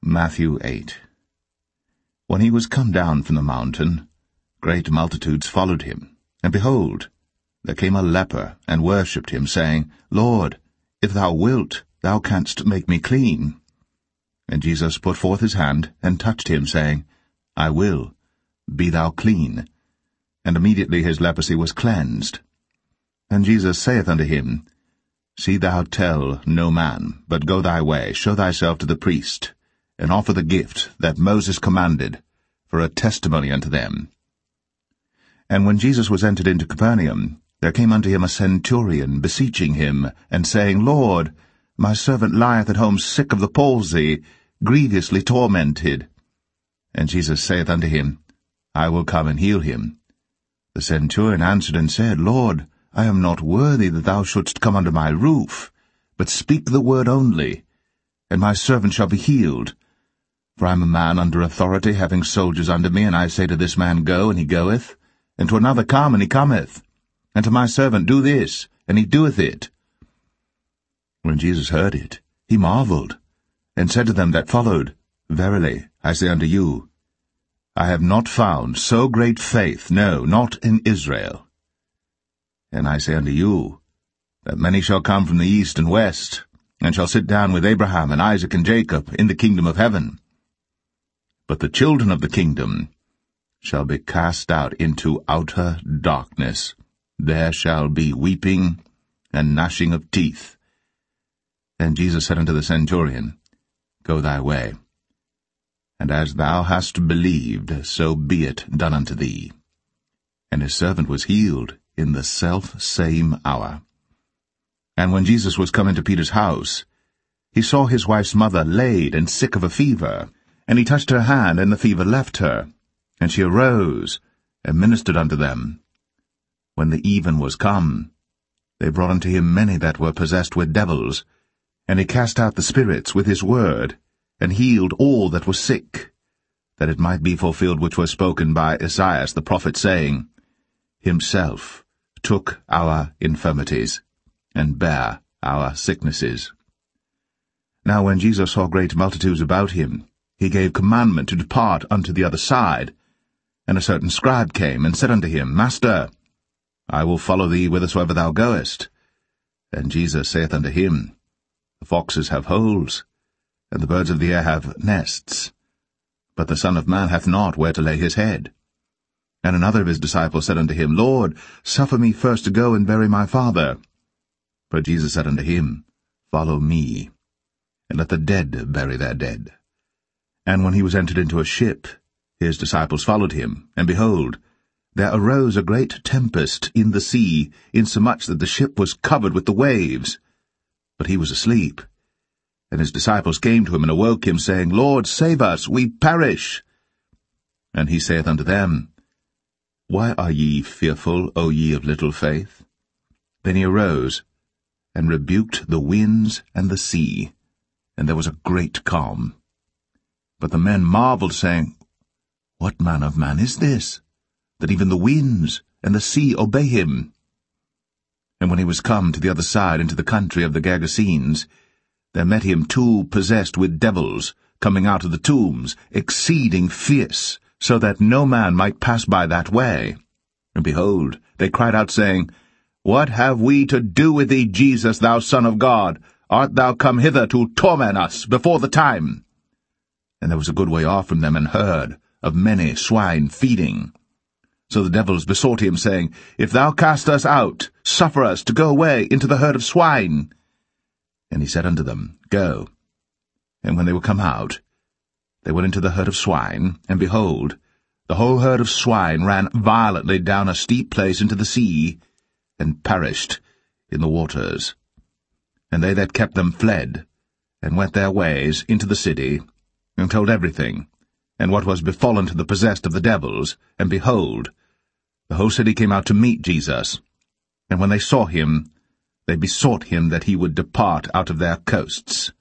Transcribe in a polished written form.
Matthew 8. When he was come down from the mountain, great multitudes followed him. And behold, there came a leper, and worshipped him, saying, Lord, if thou wilt, thou canst make me clean. And Jesus put forth his hand, and touched him, saying, I will, be thou clean. And immediately his leprosy was cleansed. And Jesus saith unto him, See thou tell no man, but go thy way, show thyself to the priest, and offer the gift that Moses commanded, for a testimony unto them. And when Jesus was entered into Capernaum, there came unto him a centurion, beseeching him, and saying, Lord, my servant lieth at home sick of the palsy, grievously tormented. And Jesus saith unto him, I will come and heal him. The centurion answered and said, Lord, I am not worthy that thou shouldst come under my roof, but speak the word only, and my servant shall be healed. For I am a man under authority, having soldiers under me, and I say to this man, Go, and he goeth, and to another, Come, and he cometh, and to my servant, Do this, and he doeth it. When Jesus heard it, he marveled, and said to them that followed, Verily, I say unto you, I have not found so great faith, no, not in Israel. And I say unto you, that many shall come from the east and west, and shall sit down with Abraham and Isaac and Jacob in the kingdom of heaven. But the children of the kingdom shall be cast out into outer darkness. There shall be weeping and gnashing of teeth. And Jesus said unto the centurion, Go thy way, and as thou hast believed, so be it done unto thee. And his servant was healed in the self-same hour. And when Jesus was come into Peter's house, he saw his wife's mother laid and sick of a fever, and he touched her hand, and the fever left her, and she arose, and ministered unto them. When the even was come, they brought unto him many that were possessed with devils, and he cast out the spirits with his word, and healed all that were sick, that it might be fulfilled which was spoken by Esaias the prophet, saying, Himself took our infirmities, and bare our sicknesses. Now when Jesus saw great multitudes about him, he gave commandment to depart unto the other side. And a certain scribe came, and said unto him, Master, I will follow thee whithersoever thou goest. And Jesus saith unto him, The foxes have holes, and the birds of the air have nests, but the Son of Man hath not where to lay his head. And another of his disciples said unto him, Lord, suffer me first to go and bury my father. But Jesus said unto him, Follow me, and let the dead bury their dead. And when he was entered into a ship, his disciples followed him, and behold, there arose a great tempest in the sea, insomuch that the ship was covered with the waves. But he was asleep. And his disciples came to him, and awoke him, saying, Lord, save us, we perish. And he saith unto them, Why are ye fearful, O ye of little faith? Then he arose, and rebuked the winds and the sea, and there was a great calm. But the men marveled, saying, What manner of man is this, that even the winds and the sea obey him? And when he was come to the other side into the country of the Gergesenes, there met him two possessed with devils, coming out of the tombs, exceeding fierce, so that no man might pass by that way. And behold, they cried out, saying, What have we to do with thee, Jesus, thou Son of God? Art thou come hither to torment us before the time? And there was a good way off from them an herd of many swine feeding. So the devils besought him, saying, If thou cast us out, suffer us to go away into the herd of swine. And he said unto them, Go. And when they were come out, they went into the herd of swine, and behold, the whole herd of swine ran violently down a steep place into the sea, and perished in the waters. And they that kept them fled, and went their ways into the city, and told everything, and what was befallen to the possessed of the devils. And behold, the whole city came out to meet Jesus. And when they saw him, they besought him that he would depart out of their coasts.